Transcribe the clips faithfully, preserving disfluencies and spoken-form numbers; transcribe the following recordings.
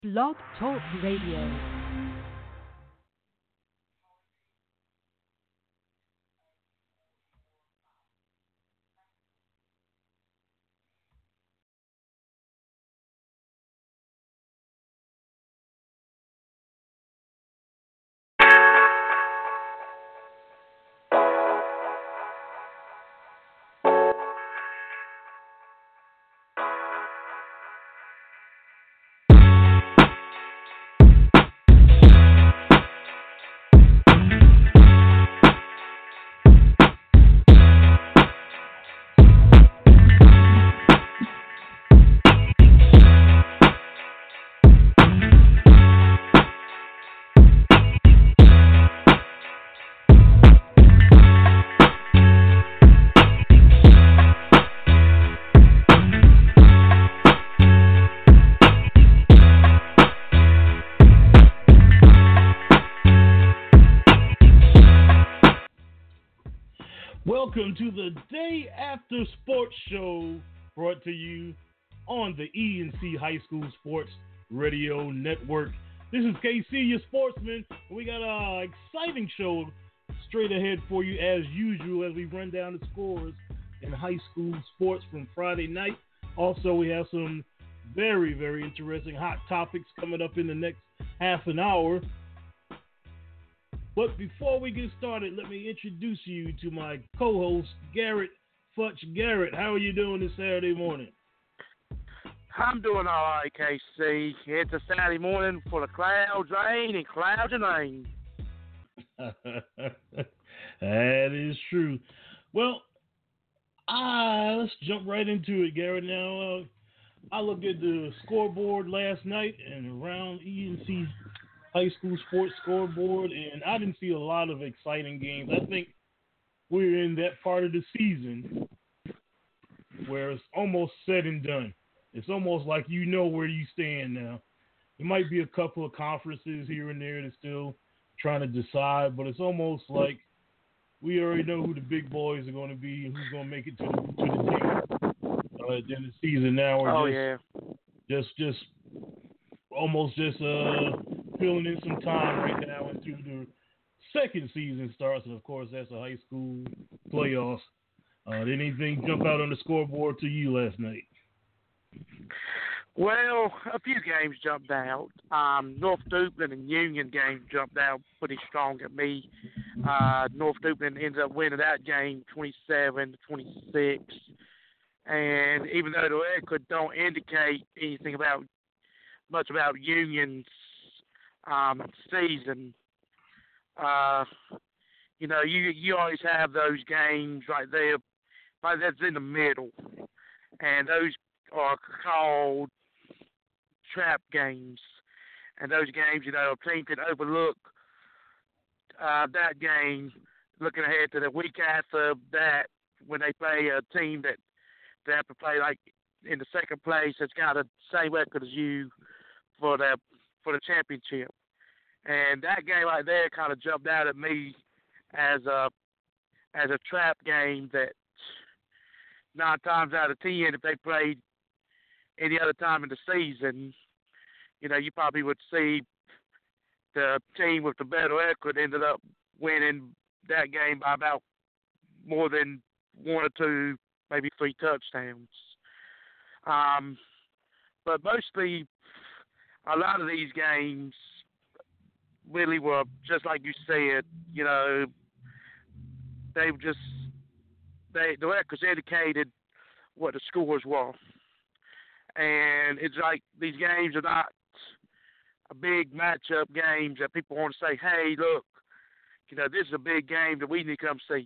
Blog Talk Radio. Welcome to the Day After Sports Show, brought to you on the E and C High School Sports Radio Network. This is K C, your sportsman. We got an exciting show straight ahead for you as usual as we run down the scores in high school sports from Friday night. Also, we have some very, very interesting hot topics coming up in the next half an hour. But before we get started, let me introduce you to my co-host, Garrett Futch. Garrett, how are you doing this Saturday morning? I'm doing all right, K C. It's a Saturday morning full of clouds, rain, and clouds and rain. That is true. Well, ah, let's jump right into it, Garrett. Now, uh, I looked at the scoreboard last night and around E and C High School Sports scoreboard, and I didn't see a lot of exciting games. I think we're in that part of the season where it's almost said and done. It's almost like you know where you stand now. There might be a couple of conferences here and there that's still trying to decide, but it's almost like we already know who the big boys are going to be and who's going to make it to the, to the team uh, at the end of the season. Now we're oh, just, yeah. just, just almost just uh. filling in some time right now until the second season starts, and of course that's the high school playoffs. Uh, did anything jump out on the scoreboard to you last night? Well, a few games jumped out. Um, North Duplin and Union game jumped out pretty strong at me. Uh, North Duplin ends up winning that game twenty-seven to twenty-six, and even though the record don't indicate anything about much about Union's Um, season, uh, you know, you you always have those games right there, right that's in the middle, and those are called trap games. And those games, you know, a team can overlook uh, that game, looking ahead to the week after that when they play a team that they have to play like in the second place that's got the same record as you for the for the championship. And that game right there kind of jumped out at me as a as a trap game that nine times out of ten, if they played any other time in the season, you know, you probably would see the team with the better record ended up winning that game by about more than one or two, maybe three touchdowns. Um, but mostly, a lot of these games really were just like you said. You know, they just they the records indicated what the scores were, and it's like these games are not a big matchup games that people want to say, "Hey, look, you know, this is a big game that we need to come see."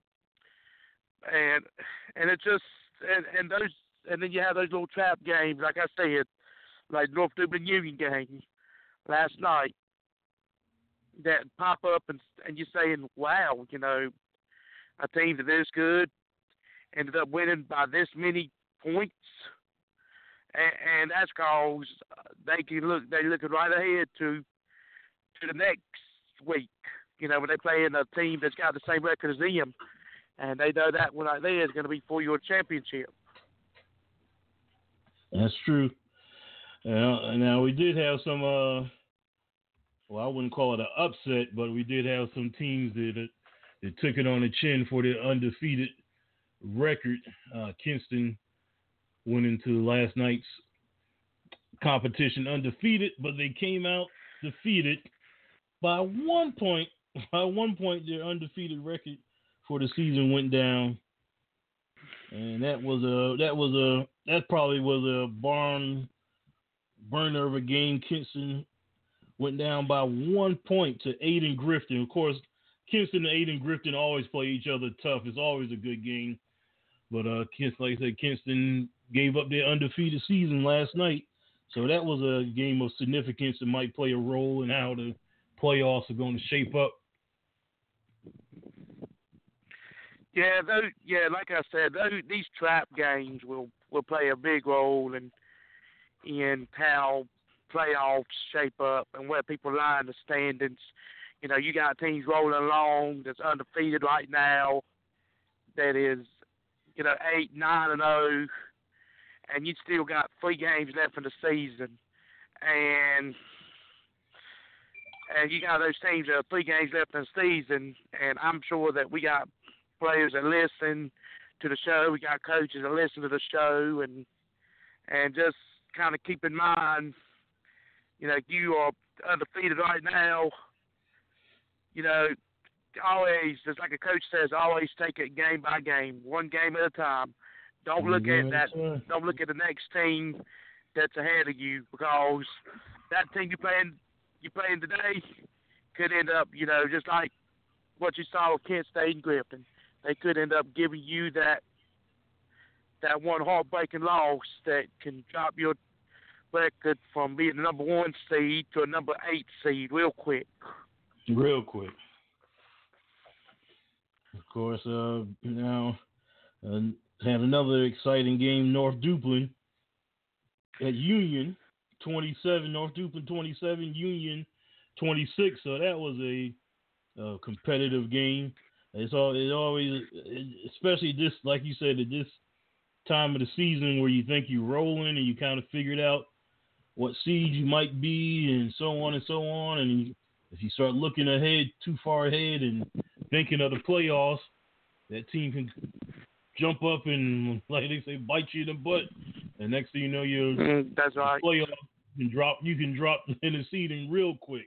And and it just and, and those and then you have those little trap games, like I said, like North Dublin Union game last night, that pop up and and you're saying, wow, you know, a team that is good ended up winning by this many points, and, and that's because they can look they looking right ahead to to the next week. You know, when they play in a team that's got the same record as them, and they know that one right there is going to be for your championship. That's true. Uh, now we did have some. Uh, well, I wouldn't call it an upset, but we did have some teams that that took it on the chin for their undefeated record. Uh, Kinston went into last night's competition undefeated, but they came out defeated by one point. By one point, their undefeated record for the season went down, and that was a that was a that probably was a barn burner of a game. Kinston went down by one point to Aiden Grifton. Of course, Kinston and Aiden Grifton always play each other tough. It's always a good game. But uh, Kinston, like I said, Kinston gave up their undefeated season last night. So that was a game of significance that might play a role in how the playoffs are going to shape up. Yeah, those, yeah, like I said, those, these trap games will, will play a big role in in how playoffs shape up and where people lie in the standings. You know, you got teams rolling along that's undefeated right now, that is, you know, eight, nine, and zero, and you still got three games left in the season, and and you got those teams that have three games left in the season, and I'm sure that we got players that listen to the show, we got coaches that listen to the show, and and just kind of keep in mind, you know, you are undefeated right now. You know, always, just like a coach says, always take it game by game, one game at a time. Don't look at that. Don't look at the next team that's ahead of you, because that team you playing you playing today could end up, you know, just like what you saw with Kent State and Grifton. They could end up giving you that that one heartbreaking loss that can drop your record from being the number one seed to a number eight seed real quick. Real quick. Of course, uh, now uh, had another exciting game. North Duplin at Union twenty-seven. North Duplin twenty-seven. Union twenty-six. So that was a, a competitive game. It's all it always, especially this, like you said, at this time of the season where you think you're rolling and you kind of figured out what seed you might be and so on and so on. And if you start looking ahead, too far ahead and thinking of the playoffs, that team can jump up and, like they say, bite you in the butt. And next thing you know, you're mm, that's right. Playoffs, you can drop, you can drop in the seeding real quick.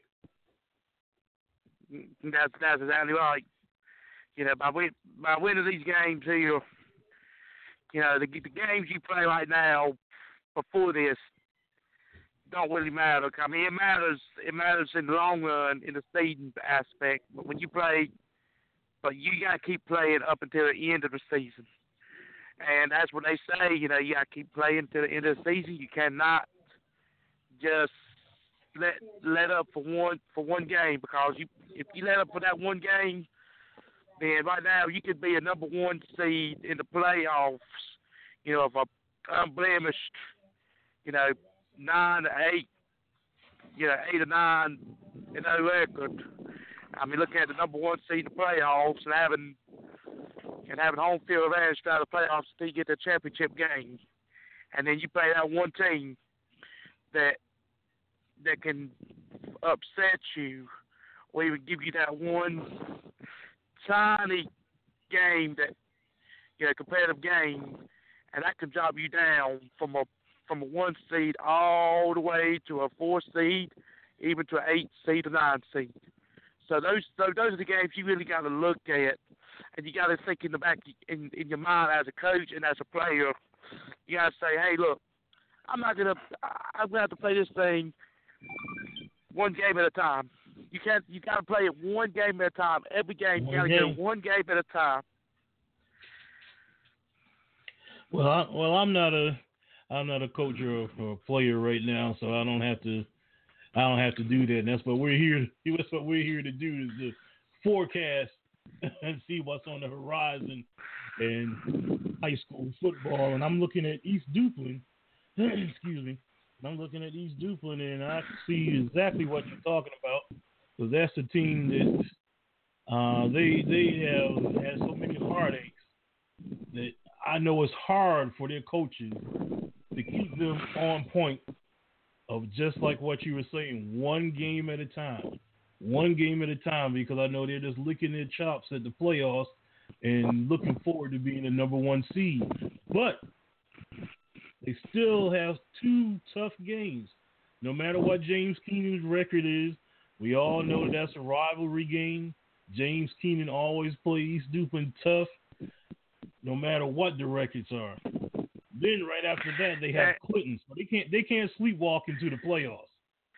That's that's exactly right. You know, by win, by winning these games here, you know, the, the games you play right now before this don't really matter. I mean, it matters. It matters in the long run in the seeding aspect. But when you play, but you got to keep playing up until the end of the season, and that's what they say. You know, you got to keep playing until the end of the season. You cannot just let let up for one for one game, because you if you let up for that one game, then right now you could be a number one seed in the playoffs. You know, of a unblemished, you know, nine to eight, you know, eight or nine in no record. I mean, looking at the number one seed in the playoffs and having and having home field advantage throughout the playoffs until you get the championship game, and then you play that one team that that can upset you, or even give you that one tiny game that, you know, competitive game, and that can drop you down from a from a one seed all the way to a four seed, even to an eight seed or nine seed. So those so those are the games you really got to look at, and you got to think in the back in in your mind as a coach and as a player. You got to say, hey, look, I'm not gonna I'm gonna have to play this thing one game at a time. You can't. You got to play it one game at a time. Every game, you got to go one game at a time. Well, I, well, I'm not a, I'm not a coach or a, or a player right now, so I don't have to, I don't have to do that. And that's what we're here. That's what we're here to do, is to forecast and see what's on the horizon in high school football. And I'm looking at East Duplin. Excuse me. I'm looking at East Duplin, and I see exactly what you're talking about. So that's the team that uh, they they have had so many heartaches that I know it's hard for their coaches to keep them on point of just like what you were saying, one game at a time. One game at a time, because I know they're just licking their chops at the playoffs and looking forward to being the number one seed. But they still have two tough games. No matter what James Keenan's record is, we all know that that's a rivalry game. James Keenan always plays Dupin tough, no matter what the records are. Then right after that, they have Clinton, so they can't they can't sleepwalk into the playoffs.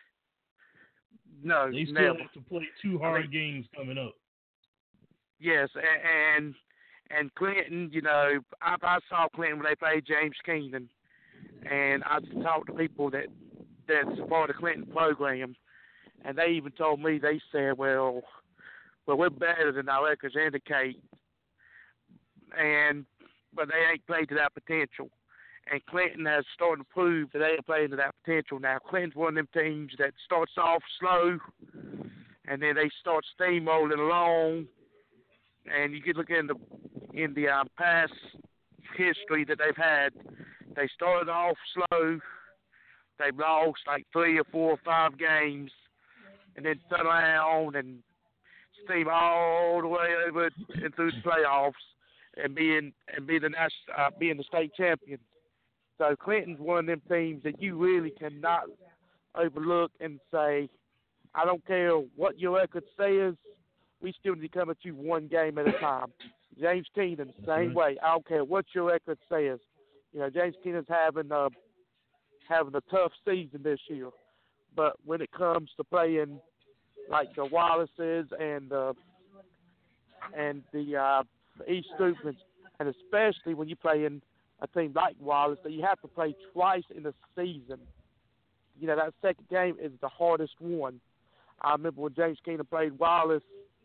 No, they still never. have to play two hard I mean, games coming up. Yes, and and Clinton, you know, I, I saw Clinton when they played James Keenan, and I talked to people that that's part of the Clinton program, and they even told me, they said, well, well, we're better than our records indicate, and but they ain't played to that potential. And Clinton has started to prove that they ain't playing to that potential now. Clinton's one of them teams that starts off slow, and then they start steamrolling along. And you can look in the in the um, past history that they've had. They started off slow. They've lost like three or four or five games, and then turn around and steam all the way over and through the playoffs and being and be the national, uh, being the state champion. So Clinton's one of them teams that you really cannot overlook and say, I don't care what your record says, we still need to come at you one game at a time. James Keenan, same way. I don't care what your record says. You know, James Keenan's having a having a tough season this year, but when it comes to playing like the Wallaces and uh, and the uh, East Stupens, and especially when you're playing a team like Wallace that you have to play twice in a season. You know, that second game is the hardest one. I remember when James Keenan played Wallace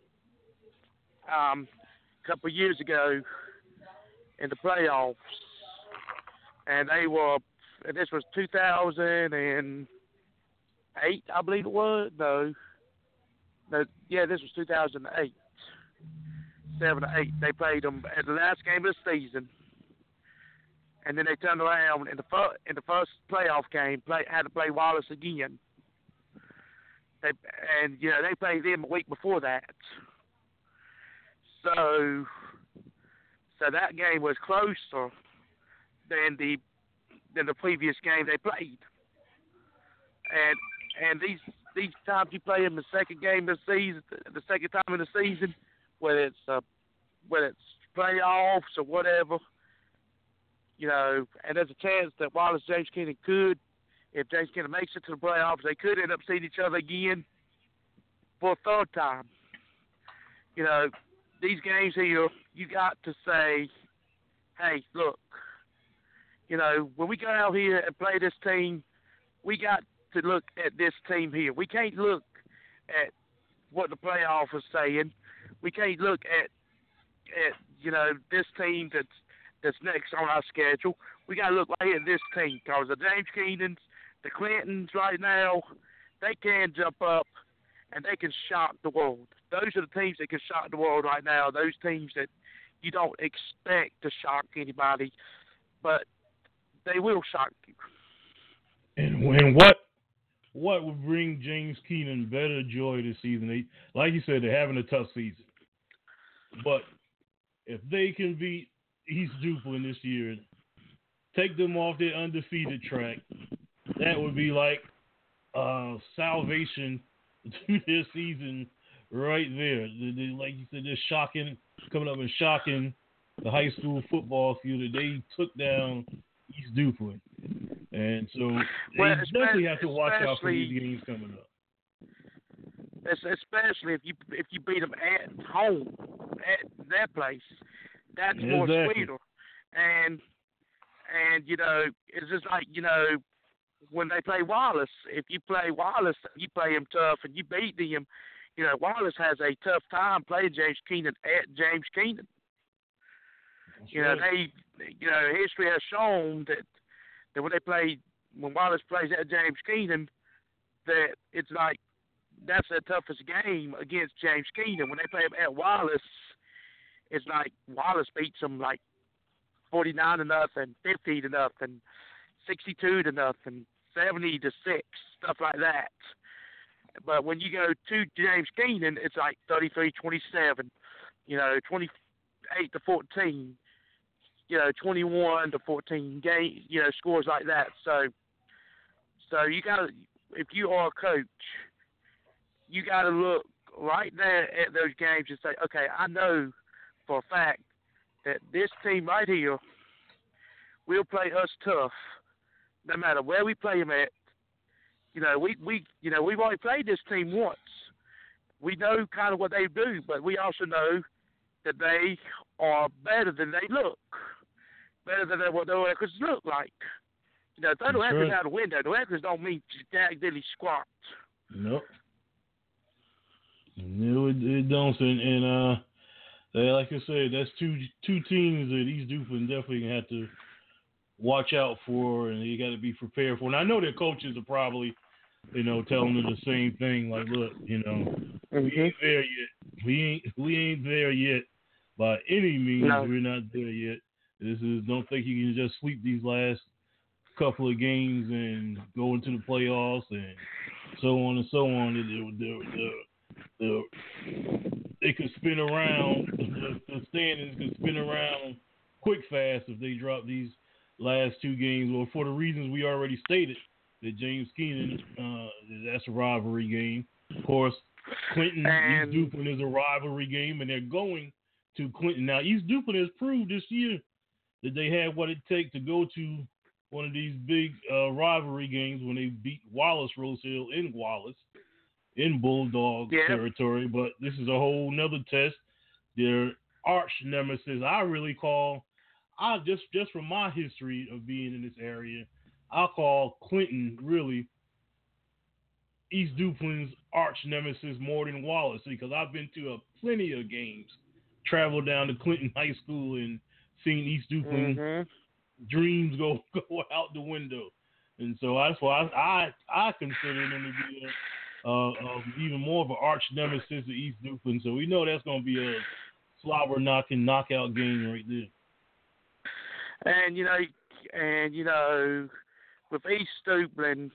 um, a couple of years ago in the playoffs, and they were, and this was two thousand eight, I believe it was. No, no, yeah, this was two thousand eight, seven or eight. They played them at the last game of the season. And then they turned around in the first in the first playoff game, play, had to play Wallace again. They and you know they played them a week before that. So, so that game was closer than the than the previous game they played. And and these these times you play in the second game of the season, the second time in the season, whether it's uh, whether it's playoffs or whatever. You know, and there's a chance that Wallace James Keenan could, if James Keenan makes it to the playoffs, they could end up seeing each other again for a third time. You know, these games here, you got to say, hey, look, you know, when we go out here and play this team, we got to look at this team here. We can't look at what the playoff is saying. We can't look at, at you know, this team that's that's next on our schedule. We got to look right at this team because the James Keenans, the Clintons right now, they can jump up and they can shock the world. Those are the teams that can shock the world right now, those teams that you don't expect to shock anybody, but they will shock you. And when what what would bring James Keenan better joy this season? They, like you said, they're having a tough season. But if they can beat East Duplin this year, take them off their undefeated track, that would be like uh, salvation to their season right there. They, they, like you said, they're shocking, coming up and shocking the high school football field that they took down East Duplin. And so they well, definitely have to watch out for these games coming up. Especially if you if you beat them at home, at their place. That's Exactly. more sweeter. And, and, you know, it's just like, you know, when they play Wallace, if you play Wallace, you play them tough and you beat them, you know, Wallace has a tough time playing James Keenan at James Keenan. That's you right. know, they, you know, history has shown that, that when they play, when Wallace plays at James Keenan, that it's like, that's the toughest game against James Keenan. When they play at Wallace, it's like Wallace beats them like forty-nine to nothing, fifty to nothing, sixty-two to nothing, seventy to six, stuff like that. But when you go to James Keenan, it's like thirty-three twenty-seven, you know, twenty-eight to fourteen, you know, twenty-one to fourteen game, you know, scores like that. So, so you got to, if you are a coach, you got to look right there at those games and say, okay, I know for a fact that this team right here will play us tough, no matter where we play them at. You know, we, we you know we've already played this team once. We know kind of what they do, but we also know that they are better than they look, better than what their records look like. You know, throw the records out the window. The records don't mean jack diddly squat. Nope. No, it, it don't. And, and uh, they, like I said, that's two two teams that East Duplin definitely have to watch out for, and you got to be prepared for. And I know their coaches are probably, you know, telling them the same thing. Like, look, you know, mm-hmm. we ain't there yet. We ain't we ain't there yet by any means. No. We're not there yet. This is don't think you can just sweep these last couple of games and go into the playoffs and so on and so on. The, the, the, the, they could spin around. The, the standings could spin around quick fast if they drop these last two games. Well, for the reasons we already stated, that James Keenan, uh, that's a rivalry game. Of course, Clinton, and East Duplin is a rivalry game, and they're going to Clinton. Now, East Duplin has proved this year that they had what it takes to go to one of these big uh, rivalry games when they beat Wallace Rose Hill in Wallace, in Bulldog yeah. territory. But this is a whole nother test. Their arch nemesis, I really call, I just just from my history of being in this area, I'll call Clinton really East Duplin's arch nemesis more than Wallace, because I've been to a plenty of games, traveled down to Clinton High School and seen East Duplin mm-hmm. dreams go, go out the window. And so that's why I I, I consider them to be a, uh, uh, even more of an arch nemesis of East Duplin. So we know that's going to be a slobber knocking knockout game right there. And you know, and you know, with East Duplin,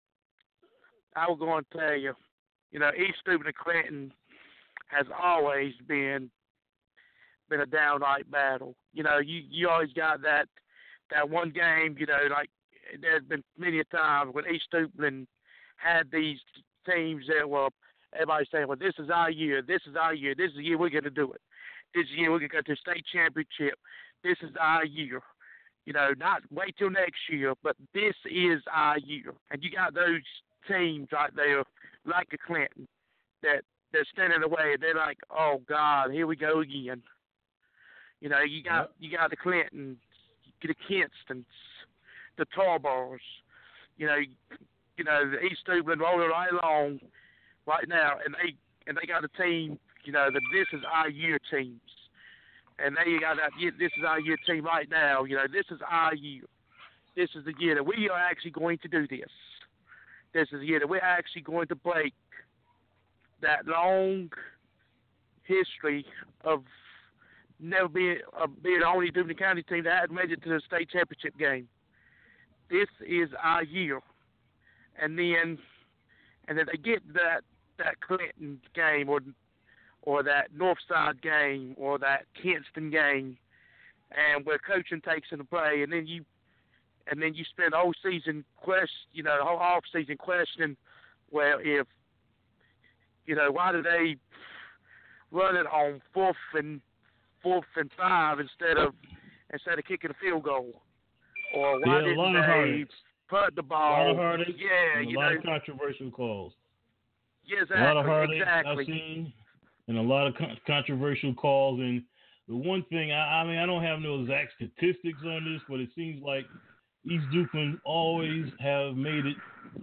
I was going to tell you, you know, East Duplin and Clinton has always been been a downright battle. You know, you, you always got that that one game. You know, like there's been many a times when East Duplin had these teams that were everybody saying, "Well, this is our year. This is our year. This is the year we're going to do it. This is the year we're going to go to the state championship. This is our year." You know, not wait till next year, but this is our year. And you got those teams right there, like the Clinton, that they're standing away. They're like, "Oh God, here we go again." You know, you got you got the Clinton, the Kinstons, the Tarbars. You know, you know the East Duplin rolling right along right now, and they and they got a team. You know, that this is our year teams. And then you got that. This is our year team right now. You know, this is our year. This is the year that we are actually going to do this. This is the year that we're actually going to break that long history of never being of being the only Duplin County team that hadn't made it to the state championship game. This is our year. And then, and then they get that that Clinton game or. or that Northside game, or that Kinston game, and where coaching takes into play, and then you, and then you spend the whole season question, you know, the whole off season questioning, well, if, you know, why do they run it on fourth and fourth and five instead of instead of kicking a field goal, or why yeah, didn't they punt the ball? A lot of heartache, yeah, and a you lot know, of controversial calls. Yeah, exactly. A lot of heartache exactly. I've seen. And a lot of con- controversial calls. And the one thing, I, I mean, I don't have no exact statistics on this, but it seems like East Duplin always have made it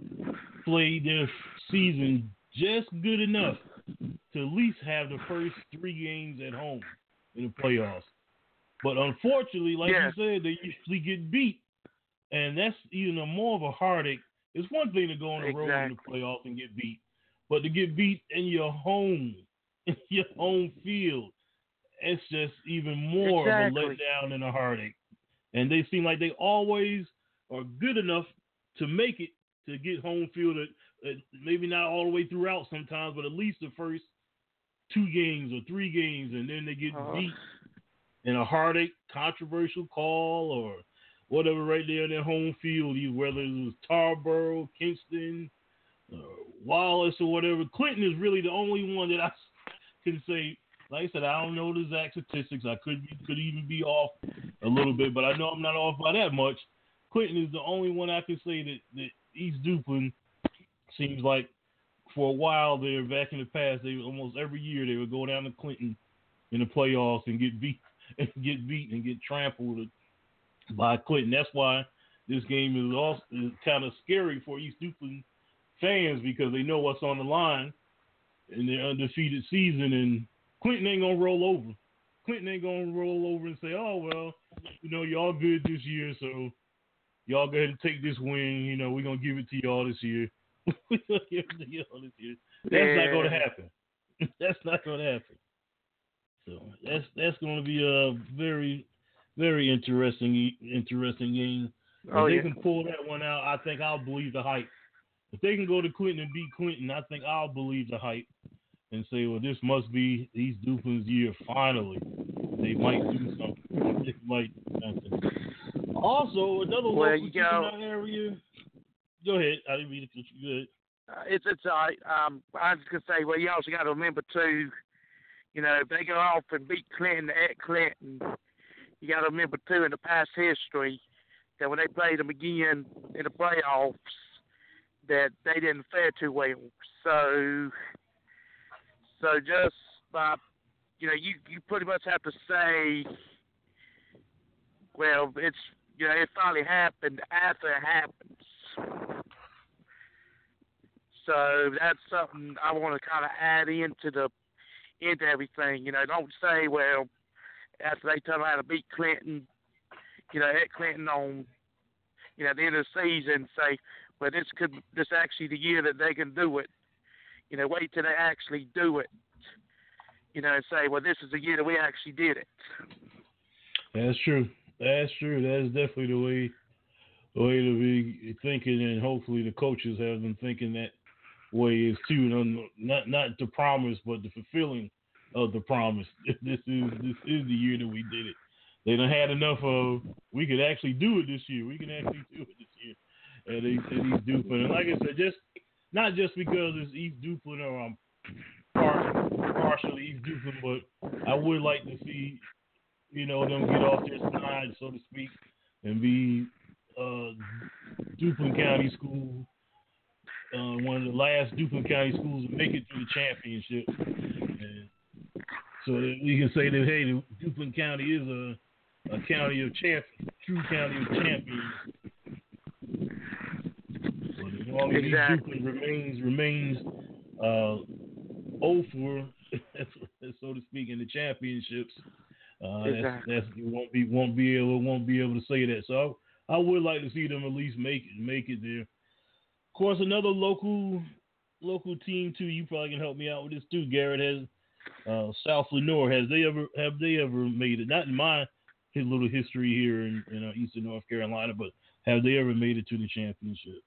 play their season just good enough to at least have the first three games at home in the playoffs. But unfortunately, like yeah. you said, they usually get beat. And that's even a more of a heartache. It's one thing to go on the exactly. road in the playoffs and get beat, but to get beat in your home, in your home field, it's just even more exactly. of a letdown and a heartache. And they seem like they always are good enough to make it to get home field, at, at maybe not all the way throughout sometimes, but at least the first two games or three games, and then they get uh, beat in a heartache, controversial call or whatever right there in their home field, whether it was Tarboro, Kingston, uh, Wallace, or whatever. Clinton is really the only one that I can say. Like I said, I don't know the exact statistics. I could could even be off a little bit, but I know I'm not off by that much. Clinton is the only one I can say that, that East Duplin seems like for a while there, back in the past, they almost every year they would go down to Clinton in the playoffs and get beat and get beat and get trampled by Clinton. That's why this game is also is kind of scary for East Duplin fans because they know what's on the line in their undefeated season, and Clinton ain't gonna roll over. Clinton ain't gonna roll over and say, "Oh well, you know, y'all good this year, so y'all go ahead and take this win. You know, we're gonna give it to y'all this year." We're gonna give it to y'all this year. That's yeah. not gonna happen. That's not gonna happen. So that's that's gonna be a very, very interesting interesting game. If oh, they yeah. can pull that one out, I think I'll believe the hype. If they can go to Clinton and beat Clinton, I think I'll believe the hype and say, well, this must be East Duplin's year. Finally, they might do something. They might do something. Also, another well, local you team know, in that area. Go ahead. I didn't mean to cut you. Good. Uh, it's it's all right. Um, I was just gonna say, well, you also got to remember too. You know, if they go off and beat Clinton at Clinton, you got to remember too in the past history that when they played them again in the playoffs, that they didn't fare too well. So, so just by, you know, you, you pretty much have to say, well, it's, you know, it finally happened after it happens. So that's something I want to kind of add into the into everything. You know, don't say, well, after they turn around to beat Clinton, you know, at Clinton on, you know, at the end of the season, say, well, this could this actually the year that they can do it. You know, wait till they actually do it. You know, and say, well, this is the year that we actually did it. That's true. That's true. That's definitely the way the way to be thinking, and hopefully the coaches have been thinking that way is too. Not not the promise, but the fulfilling of the promise. This is this is the year that we did it. They done had enough of. We could actually do it this year. We can actually do it this year. At East, at East Duplin, and like I said, just not just because it's East Duplin or I'm part, partially East Duplin, but I would like to see, you know, them get off their snide, so to speak, and be uh, Duplin County School, uh, one of the last Duplin County schools to make it to the championship. And so that we can say that, hey, Duplin County is a, a county of champions, true county of champions. But as long as exactly. East Duplin remains, remains uh, oh for, so to speak, in the championships, uh, exactly. that's, that's, it won't be won't be able won't be able to say that. So I, I would like to see them at least make it make it there. Of course, another local local team too. You probably can help me out with this too. Garrett has uh, South Lenoir. Has they ever have they ever made it? Not in my his little history here in, in uh, Eastern North Carolina, but have they ever made it to the championship?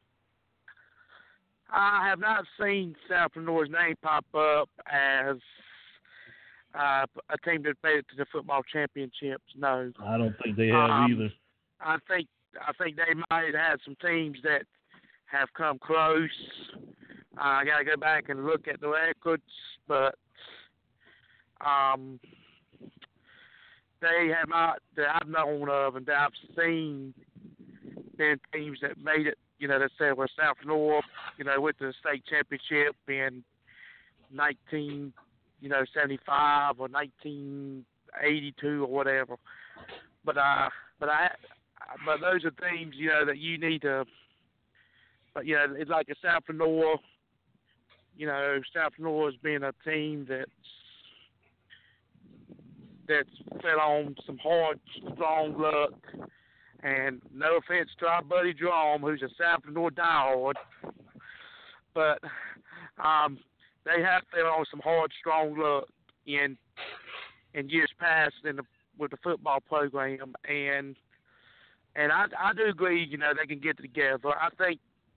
I have not seen South Lenoir's name pop up as uh, a team that made it to the football championships. No, I don't think they have um, either. I think I think they might have had some teams that have come close. Uh, I got to go back and look at the records, but um, they have not that I've known of and that I've seen been teams that made it. You know, that said, well, South Lenoir, you know, went to the state championship in nineteen, you know, seventy-five or nineteen eighty-two or whatever. But uh, but I, but those are teams, you know, that you need to. But you know, it's like a South Lenoir. You know, South Lenoir has been a team that's that's fell on some hard, strong luck. And no offense to our buddy Drum, who's a South Lenoir diehard, but um, they have fell on some hard, strong luck in in years past in the, with the football program, and and I, I do agree, you know, they can get together. I think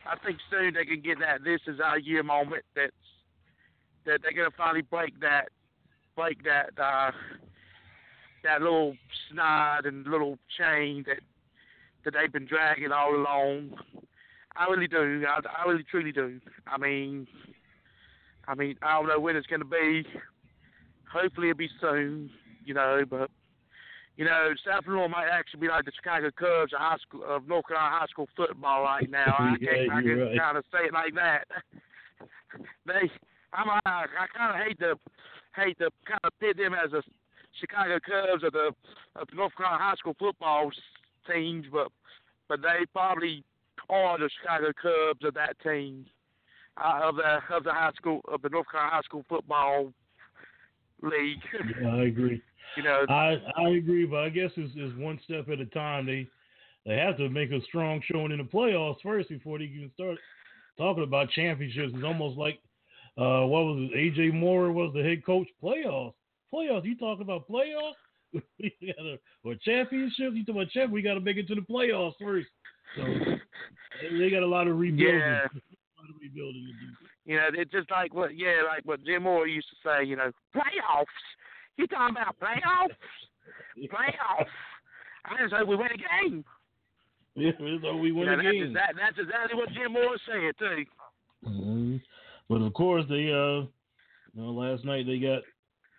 I think soon they can get that this is our year moment. That's that they're gonna finally break that break that uh, that little snide and little chain that that they've been dragging all along. I really do. I, I really truly do. I mean, I mean, I don't know when it's gonna be. Hopefully it'll be soon, you know. But you know, South Florida might actually be like the Chicago Cubs of high school of North Carolina high school football right now. I Yeah, can't, I you're can right. kind of say it like that. They, I'm, I, I kind of hate to, hate to kind of pit them as a Chicago Cubs of the of the North Carolina high school football teams, but but they probably are the Chicago Cubs of that team, uh, of the of the high school of the North Carolina high school football league. Yeah, I agree. You know, I I agree, but I guess it's, it's one step at a time. They they have to make a strong showing in the playoffs first before they can start talking about championships. It's almost like uh, what was it? A J Moore was the head coach. Playoffs, playoffs. You talking about playoffs? we gotta, or championships? You talking about champ? We got to make it to the playoffs first. So they got a lot of rebuilding. yeah. A lot of rebuilding to do. You know, it's just like what, yeah, like what Jim Moore used to say. You know, playoffs. You talking about playoffs? Playoffs. I just hope we win a game. Yeah, so we win You know, a that's, game. exact, that's exactly what Jim Moore said too. Mm-hmm. But of course, they uh, you know, last night they got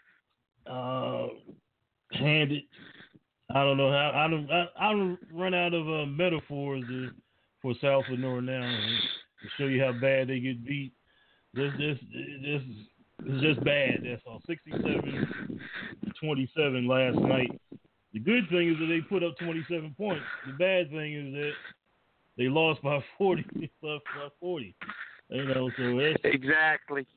uh handed. I don't know how. I don't. I, I don't run out of uh, metaphors to, for South Lenore now to show you how bad they get beat. This, this, this is just bad. That's all. sixty-seven to twenty-seven last night. The good thing is that they put up twenty-seven points. The bad thing is that they lost by forty. They lost by forty. You know, so that's Exactly.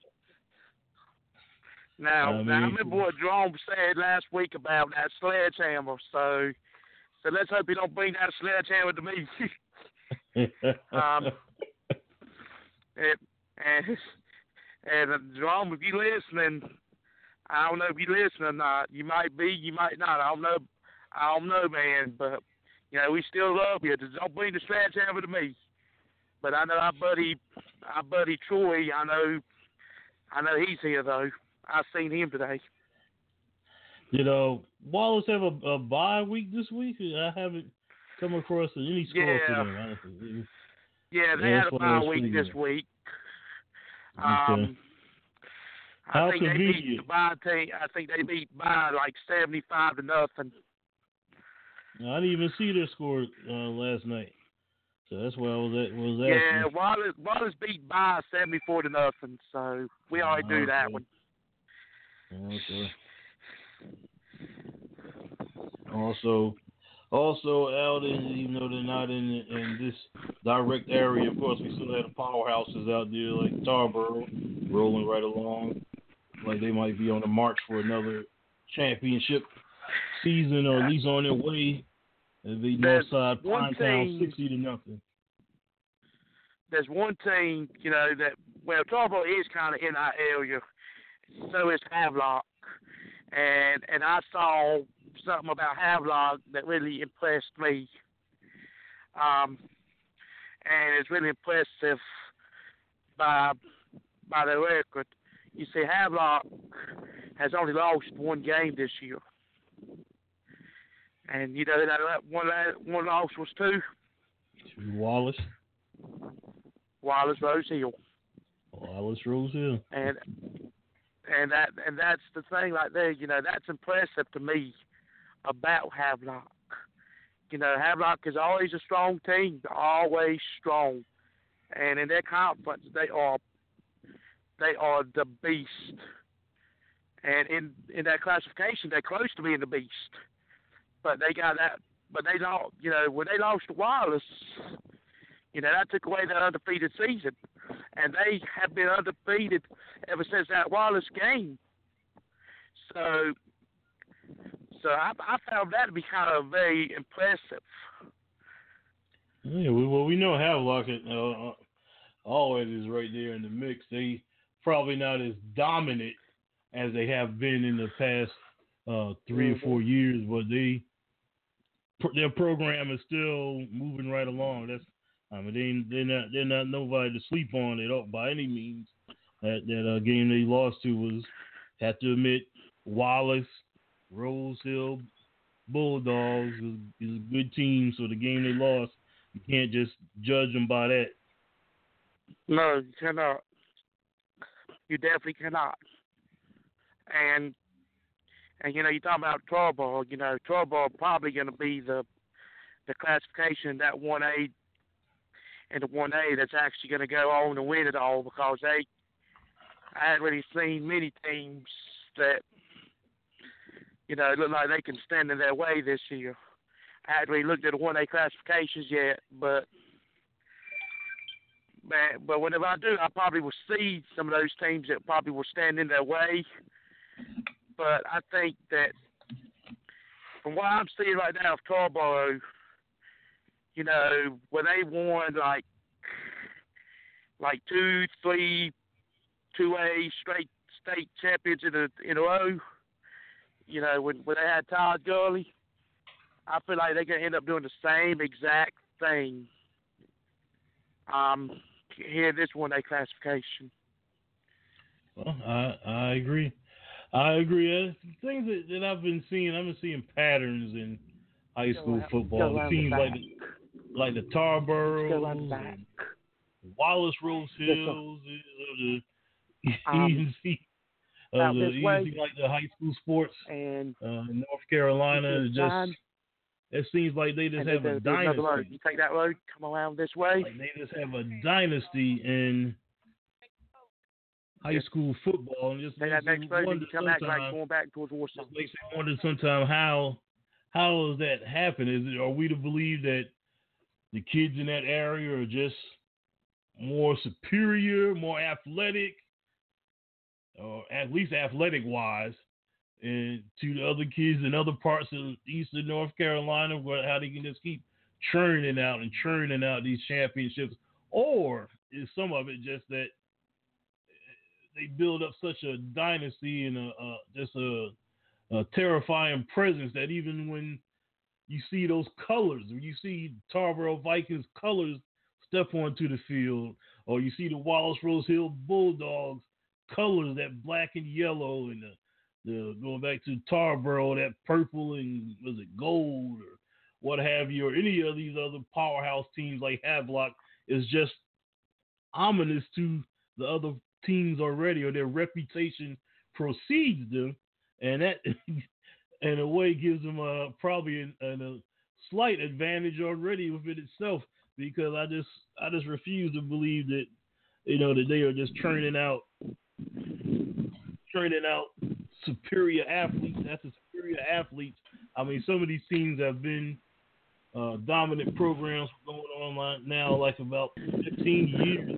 Now, I mean, now I remember what Jerome said last week about that sledgehammer. So, so let's hope he don't bring that sledgehammer to me. um, and and, and uh, Jerome, if you listening, I don't know if you listening or not. You might be, you might not. I don't know. I don't know, man. But you know, we still love you. Just don't bring the sledgehammer to me. But I know our buddy, our buddy Troy. I know, I know he's here though. I seen him today. You know, Wallace have a, a bye week this week. I haven't come across any score Yeah. for them. Honestly. Yeah, they Yeah, had that's a what I bye was week thinking. this week. Okay. Um, How I think they beat convenient. the bye team. I think they beat by like seventy-five to nothing. I didn't even see their score uh, last night, so that's why I was at, was Yeah, asking. Wallace Wallace beat by seventy-four to nothing. So we already do that Okay. one. Okay. Also, also out in, even though they're not in in this direct area, of course, we still have the powerhouses out there like Tarboro rolling right along, like they might be on the march for another championship season, or at least on their way. They beat There's Northside one Pinetown team- sixty to nothing. There's one team, you know, that well, Tarboro is kind of in our area. So is Havelock, and and I saw something about Havelock that really impressed me. Um, and it's really impressive by by their record. You see, Havelock has only lost one game this year, and you know that one one loss was to Wallace, Wallace Rose Hill, Wallace Rose Hill. and and that and that's the thing right there. You know, that's impressive to me about Havelock. You know, Havelock is always a strong team. They're always strong, and in their conference, they are they are the beast. And in in that classification, they're close to being the beast. But they got that. But they don't. You know, when they lost to Wallace, you know, that took away that undefeated season. And they have been undefeated ever since that Wallace game. So, so I, I found that to be kind of very impressive. Yeah, we, well, we know Havelock uh, always is right there in the mix. They probably not as dominant as they have been in the past uh, three mm-hmm. or four years, but they their program is still moving right along. That's I mean, they they're not they're not nobody to sleep on at all by any means. That that uh, game they lost to was, have to admit, Wallace, Rose Hill Bulldogs is, is a good team. So the game they lost, you can't just judge them by that. No, you cannot. You definitely cannot. And and you know, you talk about Tarball. You know, Tarball probably going to be the the classification that one A and the one A that's actually going to go on and win it all, because they I haven't really seen many teams that you know look like they can stand in their way this year. I haven't really looked at the one A classifications yet, but. But, but whenever I do, I probably will see some of those teams that probably will stand in their way. But I think that from what I'm seeing right now of Tarboro, you know, when they won like like two, three, two A straight state champions in a in a row, you know, when when they had Todd Gurley, I feel like they're gonna end up doing the same exact thing. Um. Here, this one A classification. Well, I I agree. I agree. Uh, things that, that I've been seeing, I've been seeing patterns in high school go football. Go it seems the like the, like the Tarboroughs, and Wallace Rose Hills, of the um, E N C, uh, the E N C, like the high school sports and uh, in North Carolina. Just time. It seems like they just and have there's, a there's dynasty. Road. You take that road, come around this way. Like they just have a dynasty in high school football, and just take makes that next me road, wonder you come back sometimes. like going back towards Warsaw. Just makes me wonder sometimes how how does that happen? Is it are we to believe that the kids in that area are just more superior, more athletic, or at least athletic wise, and to the other kids in other parts of eastern North Carolina, where how they can just keep churning out and churning out these championships, or is some of it just that they build up such a dynasty and a, a just a, a terrifying presence that even when you see those colors, when you see Tarboro Vikings colors step onto the field, or you see the Wallace Rose Hill Bulldogs colors, that black and yellow, and the, the going back to Tarboro, that purple and was it gold or what have you, or any of these other powerhouse teams like Havelock, is just ominous to the other teams already, or their reputation precedes them, and that in a way gives them a probably an, an, a slight advantage already within itself, because I just I just refuse to believe that you know that they are just churning out churning out superior athletes. That's a superior athletes. I mean, some of these teams have been uh, dominant programs going on now, like about fifteen years.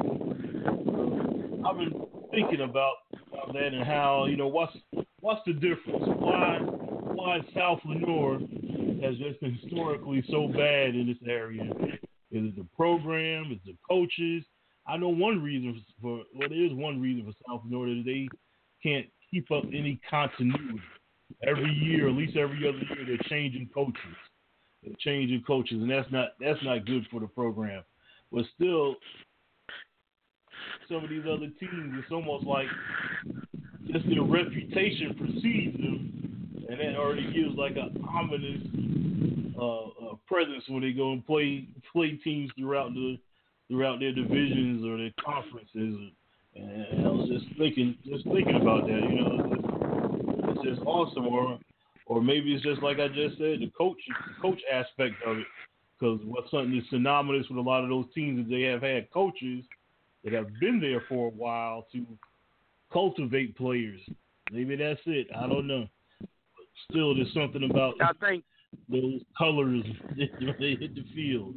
I've been thinking about, about that and how, you know, what's what's the difference? Why why South Lenoir has just been historically so bad in this area? Is it the program? Is it the coaches? I know one reason for, well, there is one reason for South Lenoir, that they can't keep up any continuity. Every year, at least every other year, they're changing coaches. They're changing coaches, and that's not that's not good for the program. But still, some of these other teams, it's almost like just their reputation precedes them, and that already gives like an ominous uh, uh, presence when they go and play play teams throughout the throughout their divisions or their conferences. And I was just thinking, just thinking about that. You know, it's just, it's just awesome. Or, or maybe it's just like I just said, the coach, the coach aspect of it. Because what's something that's synonymous with a lot of those teams is they have had coaches that have been there for a while to cultivate players. Maybe that's it. I don't know. But still, there's something about I think those colors when they hit the field.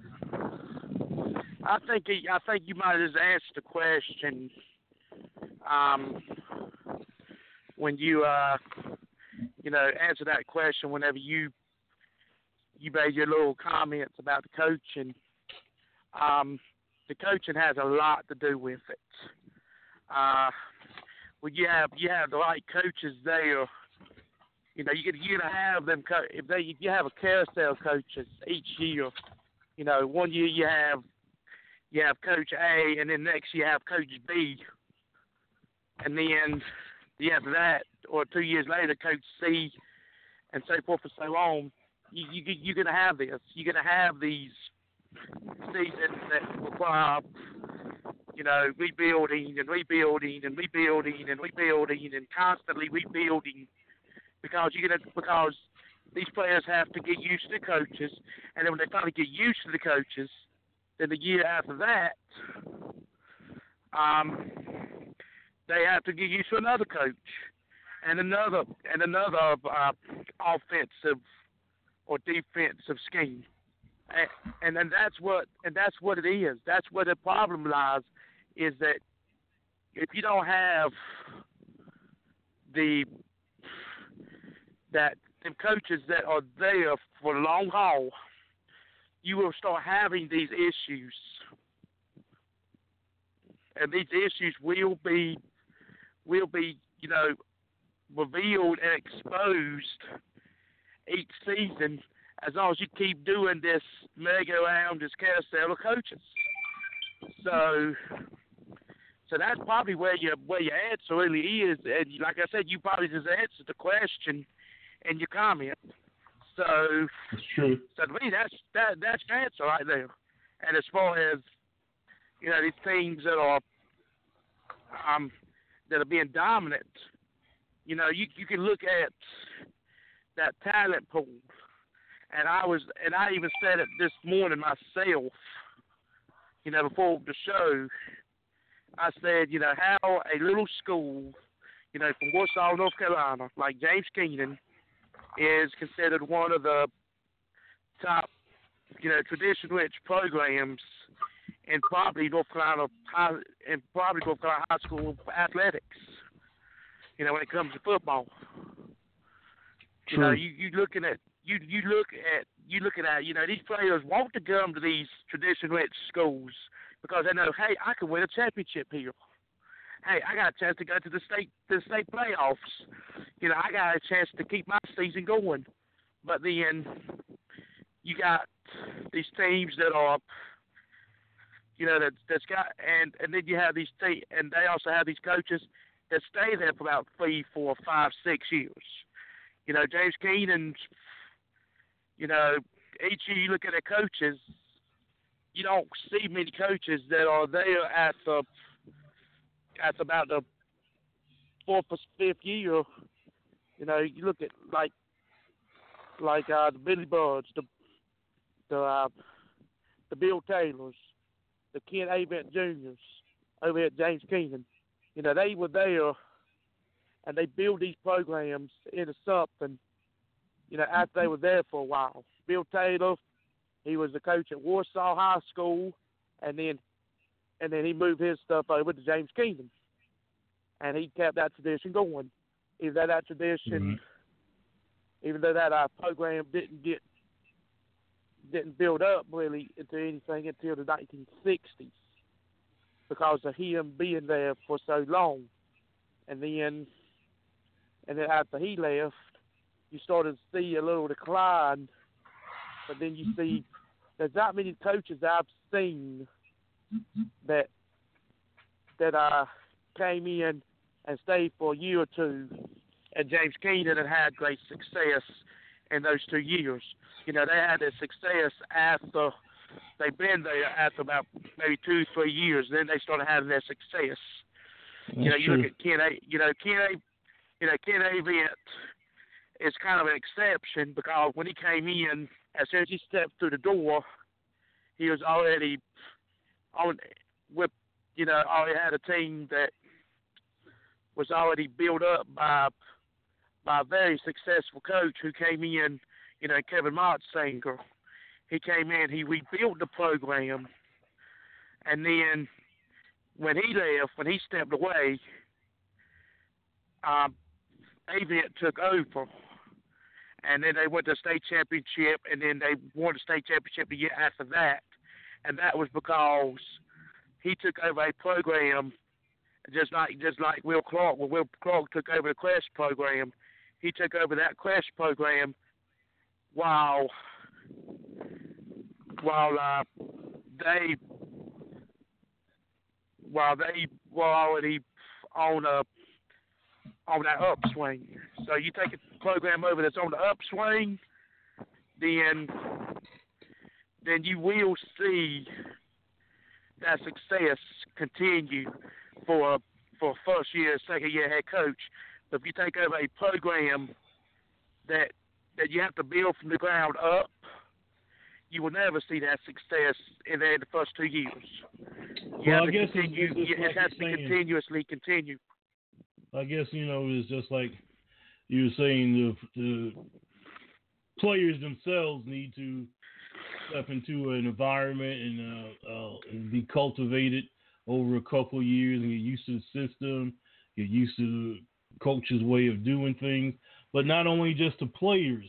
I think he, I think you might have just answered the question um, when you uh, you know answer that question whenever you you made your little comments about the coaching. Um, the coaching has a lot to do with it. Uh, when you have you have the right coaches there, you know you get you gonna have them. Co- if they if you have a carousel coaches each year, You know, one year you have you have Coach A, and then next you have Coach B, and then the after that, or two years later, Coach C, and so forth and so on. You, you you're gonna have this. You're gonna have these seasons that require, you know, rebuilding and rebuilding and rebuilding and rebuilding and constantly rebuilding, because you're gonna because these players have to get used to the coaches, and then when they finally get used to the coaches, then the year after that, um, they have to get used to another coach and another and another uh, offensive or defensive scheme, and, and and that's what and that's what it is. That's where the problem lies, is that if you don't have the that them coaches that are there for the long haul, you will start having these issues. And these issues will be, will be, you know, revealed and exposed each season, as long as you keep doing this merry-go-round, this carousel of coaches. So, so that's probably where your where your answer really is. And like I said, you probably just answered the question in your comment. So, that's true. So to me, that's that that's the answer right there. And as far as, you know, these teams that are um that are being dominant, you know, you you can look at that talent pool, and I was and I even said it this morning myself. You know, before the show, I said, you know, how a little school, you know, from Warsaw, North Carolina, like James Keenan, is considered one of the top, you know, tradition-rich programs in probably North Carolina high, in probably North Carolina high school athletics. You know, when it comes to football, you know, you you looking at you you look at you looking at you know, these players want to come to these tradition-rich schools because they know, hey, I can win a championship here. Hey, I got a chance to go to the state the state playoffs. You know, I got a chance to keep my season going. But then you got these teams that are, you know, that that's got and and then you have these te- and they also have these coaches that stay there for about three, four, five, six years. You know, James Keenan's, you know, each year you look at the coaches, you don't see many coaches that are there at the at about the fourth or fifth year. You know, you look at like like uh, the Billy Buds, the the uh, the Bill Taylors, the Ken Avent Juniors over at James Keenan. You know, they were there, and they build these programs into something, you know, after they were there for a while. Bill Taylor, he was the coach at Warsaw High School, and then and then he moved his stuff over to James Keenan, and he kept that tradition going. Even though that tradition, mm-hmm. even though that uh, program didn't get didn't build up really into anything until the nineteen sixties, because of him being there for so long. And then and then after he left, you started to see a little decline. But then you see there's not many coaches I've seen that that uh, came in and stayed for a year or two at James Keenan and had great success in those two years. You know, they had their success after they've been there after about maybe two, three years. Then they started having their success. That's you know, you true. Look at Ken A. You know, Ken A. You know, Ken Avent is kind of an exception because when he came in, as soon as he stepped through the door, he was already on with. You know, already had a team that was already built up by by a very successful coach who came in. You know, Kevin Motsinger. He came in, he rebuilt the program, and then when he left, when he stepped away, um, Avent took over, and then they went to state championship, and then they won the state championship the year after that, and that was because he took over a program just like just like Will Clark. When Will Clark took over the Crest program, he took over that Crest program while while uh, they while they were already on a on that upswing. So you take a program over that's on the upswing, then then you will see that success continue for for first year, second year head coach. But if you take over a program that that you have to build from the ground up, you will never see that success in the, in the first two years. You Well, have I to guess continue. it's, it's It like has to you're saying. continuously continue. I guess, you know, it's just like you were saying, the, the players themselves need to step into an environment and, uh, uh, and be cultivated over a couple of years and get used to the system, get used to the coach's way of doing things. But not only just the players.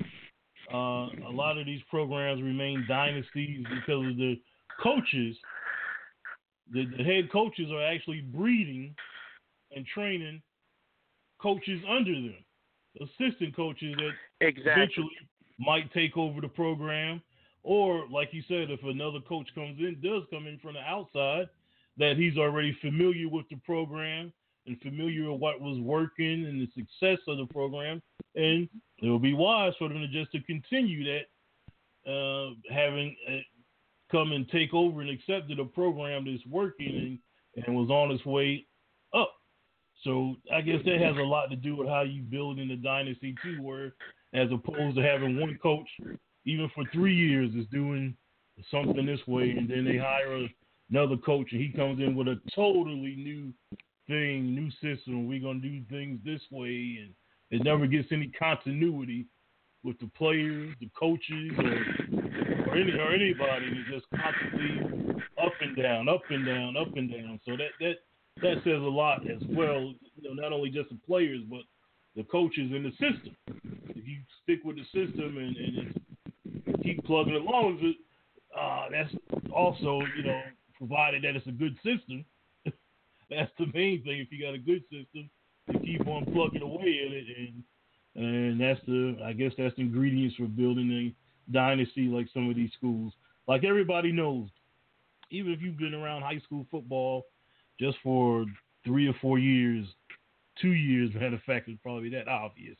Uh, a lot of these programs remain dynasties because of the coaches. The, the head coaches are actually breeding and training coaches under them, assistant coaches that Exactly. eventually might take over the program. Or, like you said, if another coach comes in, does come in from the outside, that he's already familiar with the program and familiar with what was working and the success of the program, and it will be wise for them to just to continue that, uh, having uh, come and take over and accepted a program that's working and, and was on its way up. So I guess that has a lot to do with how you build in the dynasty too, where as opposed to having one coach, even for three years, is doing something this way, and then they hire another coach and he comes in with a totally new thing, new system. We're gonna do things this way, and it never gets any continuity with the players, the coaches, or or, any, or anybody. It's just constantly up and down, up and down, up and down. So that that that says a lot as well. You know, not only just the players, but the coaches and the system. If you stick with the system and, and keep plugging along with it, uh, that's also, you know, provided that it's a good system. That's the main thing. If you got a good system, you keep on plugging away at it, and and that's the, I guess that's the ingredients for building a dynasty like some of these schools. Like everybody knows, even if you've been around high school football just for three or four years, two years, matter of fact, it's probably that obvious.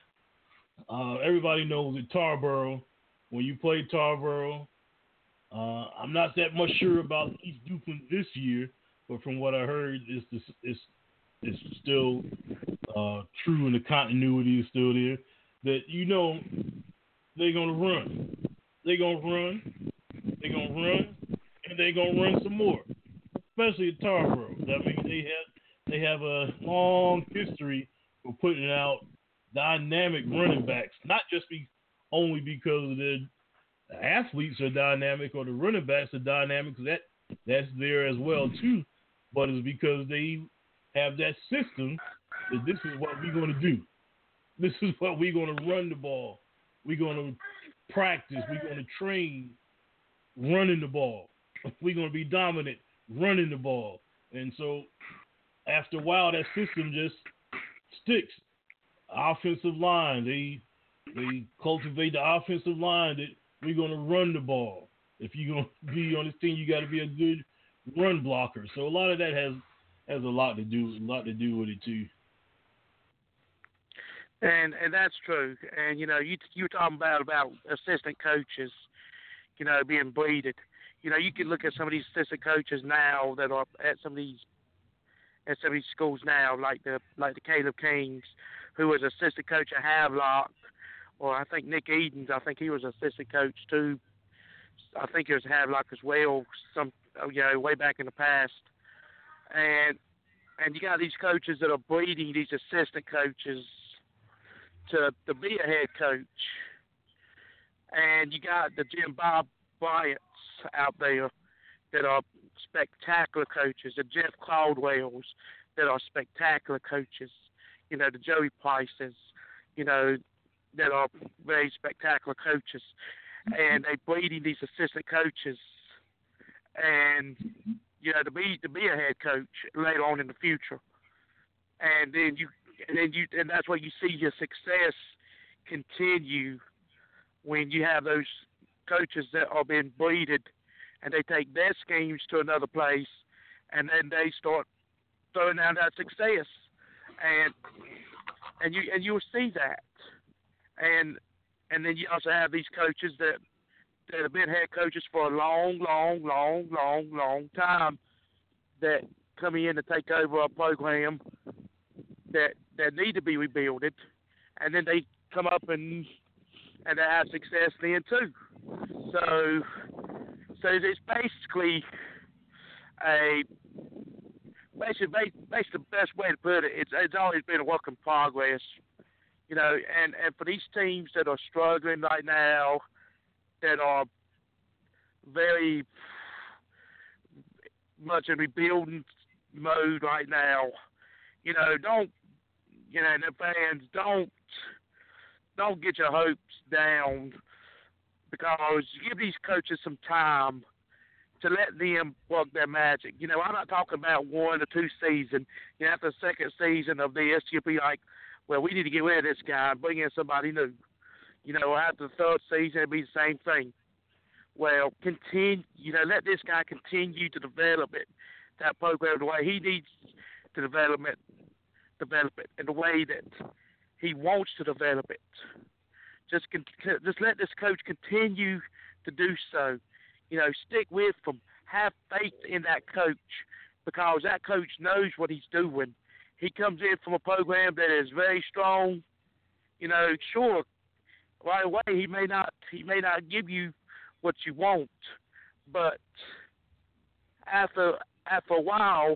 Uh, everybody knows that Tarboro, when you play Tarboro, uh, I'm not that much sure about East Dukeland this year, but from what I heard, it's it's it's, it's still uh, true, and the continuity is still there. That you know they're gonna run, they're gonna run, they're gonna run, and they're gonna run some more. Especially at Tarboro. I mean, they have they have a long history of putting out dynamic running backs, not just be only because the athletes are dynamic or the running backs are dynamic. That that's there as well too, but it's because they have that system that this is what we're going to do. This is what we're going to run the ball. We're going to practice. We're going to train running the ball. We're going to be dominant running the ball. And so after a while, that system just sticks. Offensive line, they they cultivate the offensive line that we're going to run the ball. If you're going to be on this team, you got to be a good run blocker. So a lot of that has has a lot to do a lot to do with it too. And and that's true. And you know, you you were talking about about assistant coaches, you know, being breeded. You know, you can look at some of these assistant coaches now that are at some of these at some of these schools now, like the like the Caleb Kings, who was assistant coach at Havelock, or I think Nick Edens. I think he was assistant coach too. I think he was at Havelock as well. Some you know way back in the past, and and you got these coaches that are breeding these assistant coaches to to be a head coach, and you got the Jim Bob Bryants out there that are spectacular coaches, the Jeff Caldwells that are spectacular coaches, you know, the Joey Prices, you know, that are very spectacular coaches, and they breeding these assistant coaches, and you know, to be to be a head coach later on in the future, and then you and then you and that's where you see your success continue when you have those coaches that are being breeded, and they take their schemes to another place, and then they start throwing down that success, and and you and you'll see that, and and then you also have these coaches that that have been head coaches for a long, long, long, long, long time that come in to take over a program that that need to be rebuilded, and then they come up and and they have success then too. So so it's basically a basically basically the best way to put it. It's it's always been a work in progress, you know. And, and for these teams that are struggling right now, that are very much in rebuilding mode right now, you know, don't you know the fans don't don't get your hopes down, because give these coaches some time to let them work their magic. You know, I'm not talking about one or two seasons. You know, after the second season of this, you'll be like, well, we need to get rid of this guy and bring in somebody new. You know, after the third season, it'll be the same thing. Well, continue, you know, let this guy continue to develop it, that program the way he needs to develop it, develop it in the way that he wants to develop it. Just, just let this coach continue to do so. You know, stick with him. Have faith in that coach, because that coach knows what he's doing. He comes in from a program that is very strong. You know, sure, right away he may not he may not give you what you want, but after after a while,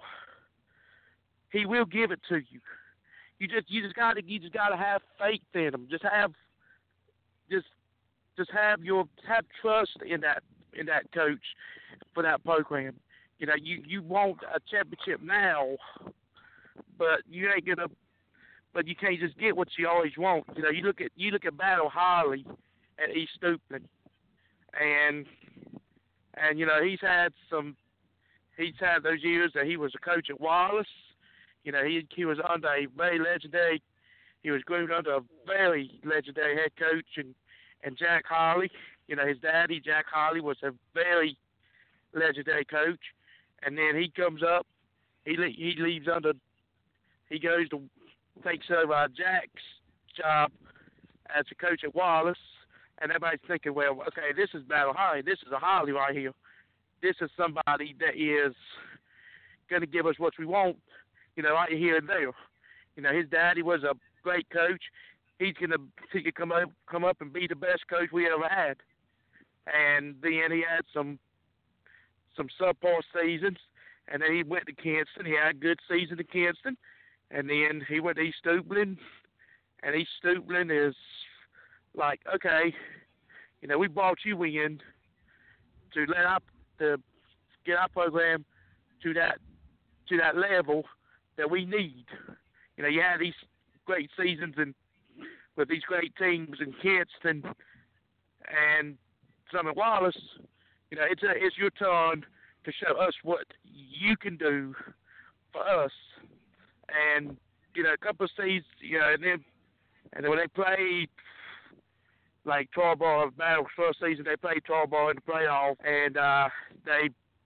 he will give it to you. You just you just gotta you just gotta have faith in him. Just have just just have your have trust in that in that coach for that program. You know, you, you want a championship now, but you ain't gonna but you can't just get what you always want. You know, you look at you look at Battle Holly at East Stupin, and and you know, he's had some he's had those years that he was a coach at Wallace. You know, he he was under a very legendary he was groomed under a very legendary head coach and, and Jack Holly. You know, his daddy, Jack Holly, was a very legendary coach. And then he comes up, he le- he leaves under, he goes to, takes over Jack's job as a coach at Wallace. And everybody's thinking, well, okay, this is Battle Holly. This is a Holly right here. This is somebody that is going to give us what we want, you know, right here and there. You know, his daddy was a great coach. He's going to he could come up, come up and be the best coach we ever had. And then he had some some subpar seasons, and then he went to Kinston. He had a good season at Kinston, and then he went to East Stupin, and East Stupin is like, okay, you know, we brought you in to let up to get our program to that to that level that we need. You know, you had these great seasons and with these great teams in Kinston and some at Wallace. You know, it's a, it's your turn to show us what you can do for us. And you know, a couple of seasons, you know, and then and then when they played like Tarboro Battle's first season, they played Tarboro in the playoff, and uh, they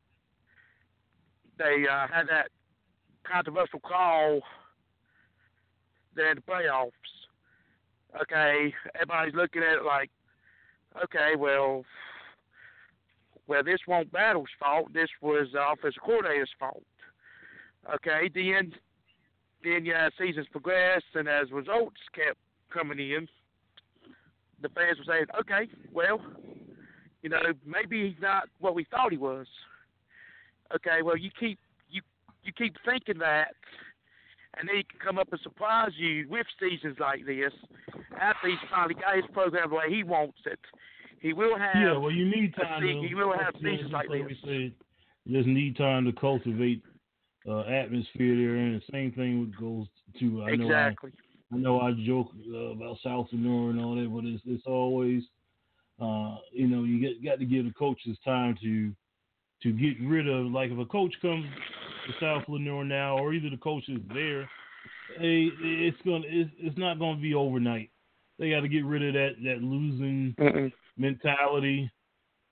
they uh, had that controversial call there in the playoffs. Okay, everybody's looking at it like, okay, well, well, this wasn't Battle's fault. This was the offensive coordinator's fault. Okay, then, then yeah, seasons progressed, and as results kept coming in, the fans were saying, okay, well, you know, maybe he's not what we thought he was. Okay, well, you keep you you keep thinking that, and then he can come up and surprise you with seasons like this after he's finally got his program the way he wants it. He will have. Yeah, well, you need time. Se- to, he will have seasons like this. Said, you just need time to cultivate uh, atmosphere there, and the same thing goes to. I exactly. Know I, I know I joke uh, about South Lenore and all that, but it's it's always, uh, you know, you get got to give the coaches time to to get rid of. Like if a coach comes to South Lenore now, or either the coach is there, hey, it's gonna it's, it's not gonna be overnight. They got to get rid of that that losing Mm-mm. mentality.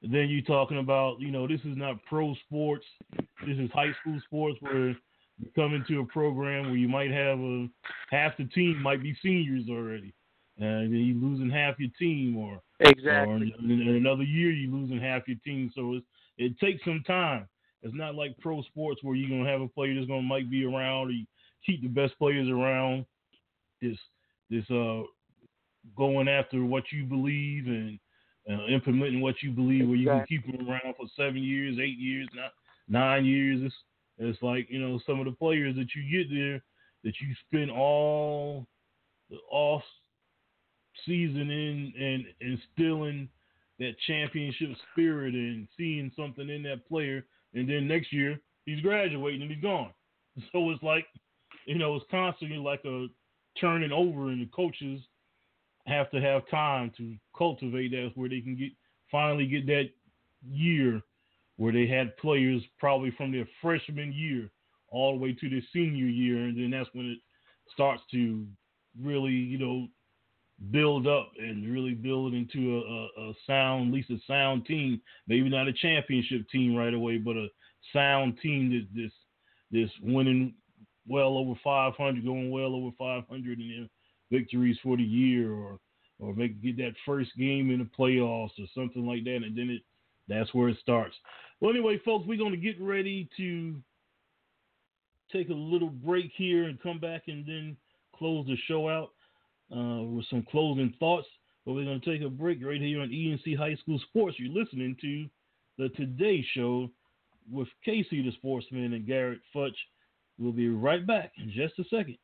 Then you're talking about, you know, this is not pro sports. This is high school sports where you come into a program where you might have a half the team might be seniors already, and then you're losing half your team, or exactly, or in, in another year you're losing half your team. So it's, it takes some time. It's not like pro sports where you're gonna have a player that's gonna might be around, or you keep the best players around. This this uh going after what you believe and uh, implementing what you believe, where you exactly. can keep them around for seven years, eight years, not nine years. It's it's like, you know, some of the players that you get there that you spend all the off season in and instilling that championship spirit and seeing something in that player, and then next year he's graduating and he's gone. So it's like, you know, it's constantly like a turning over, and the coaches have to have time to cultivate that where they can get finally get that year where they had players probably from their freshman year all the way to their senior year, and then that's when it starts to really, you know, build up and really build into a, a, a sound, at least a sound team. Maybe not a championship team right away, but a sound team that this this winning well over five hundred, going well over five hundred in their victories for the year, or or make get that first game in the playoffs or something like that, and then it that's where it starts. Well, anyway, folks, we're going to get ready to take a little break here and come back and then close the show out uh, with some closing thoughts. But we're going to take a break right here on E N C High School Sports. You're listening to the Today Show with Casey the Sportsman and Garrett Futch. We'll be right back in just a second.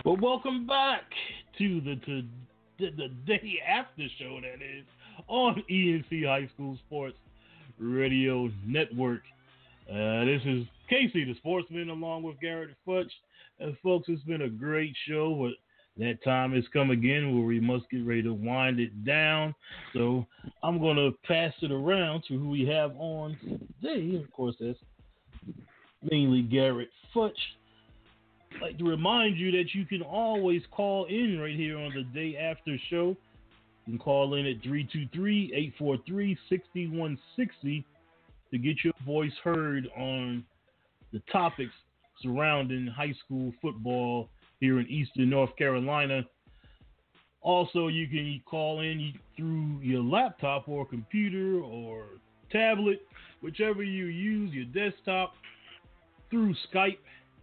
Well, welcome back to the to, the, the day after show, that is, on E N C High School Sports Radio Network. Uh, this is Casey, the sportsman, along with Garrett Futch. And folks, it's been a great show, but that time has come again where we must get ready to wind it down. So I'm going to pass it around to who we have on today. Of course, that's mainly Garrett Futch. I'd like to remind you that you can always call in right here on the day after show. You can call in at three two three, eight four three, six one six zero to get your voice heard on the topics surrounding high school football here in Eastern North Carolina. Also, you can call in through your laptop or computer or tablet, whichever you use, your desktop, through Skype,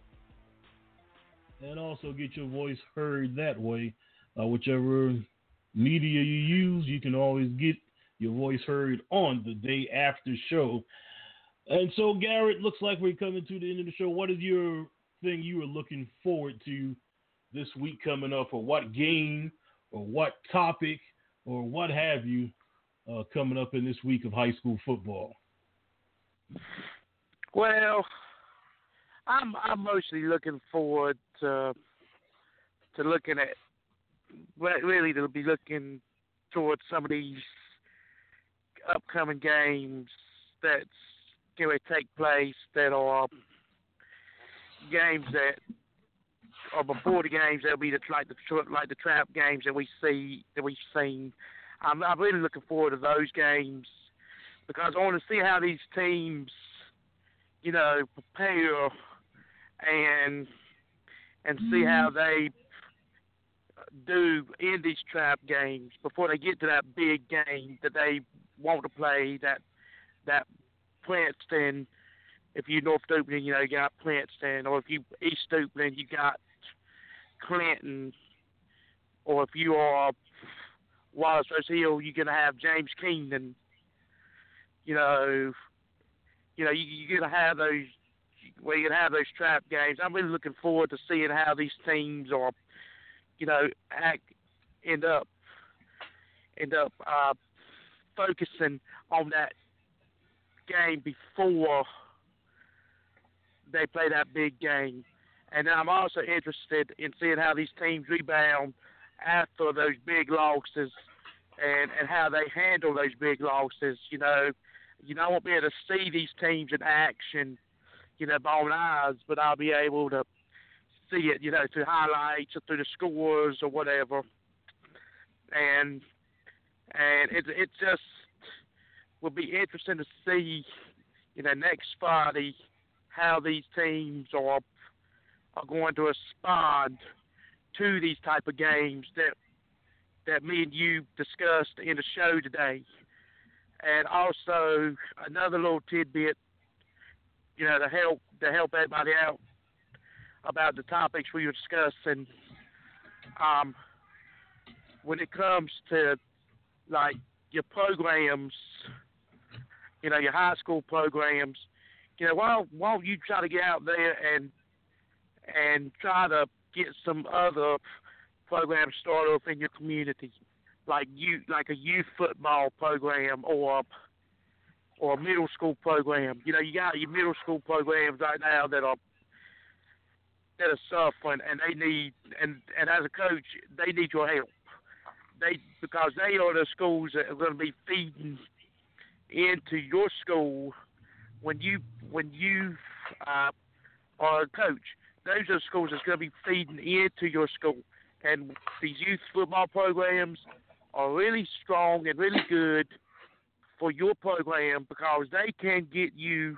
and also get your voice heard that way. Uh, whichever media you use, you can always get your voice heard on the day after show. And so, Garrett, looks like we're coming to the end of the show. What is your thing you are looking forward to this week coming up, or what game or what topic or what have you uh, coming up in this week of high school football? Well, I'm I'm mostly looking forward to to looking at really to be looking towards some of these upcoming games that's going to take place, that are games that are before the games. They'll be the, like the like the trap games that we see that we've seen. I'm, I'm really looking forward to those games because I want to see how these teams, you know, prepare and and see how they do in these trap games before they get to that big game that they want to play. That that Princeton, if you North Duplin, you know, you got Princeton, or if you East Duplin, you got Clinton, or if you are Wallace Rose Hill, you're gonna have James Keenan. You know, you know, you, you're gonna have those. Well, you're gonna have those trap games. I'm really looking forward to seeing how these teams are, you know, act, end up, end up uh, focusing on that game before they play that big game. And then I'm also interested in seeing how these teams rebound after those big losses and, and how they handle those big losses. You know, you know, I won't be able to see these teams in action, you know, by own eyes, but I'll be able to see it, you know, through highlights or through the scores or whatever. And and it it just will be interesting to see, you know, next Friday how these teams are are going to respond to these type of games that that me and you discussed in the show today. And also another little tidbit, you know, to help to help everybody out about the topics we were discussing. Um, when it comes to like your programs, you know, your high school programs, you know, why why don't you try to get out there and and try to get some other programs started up in your community, like you like a youth football program or or a middle school program. You know, you got your middle school programs right now that are that are suffering, and they need and and as a coach, they need your help. They because they are the schools that are going to be feeding into your school when you when you uh, are a coach. Those are the schools that's going to be feeding into your school. And these youth football programs are really strong and really good for your program because they can get you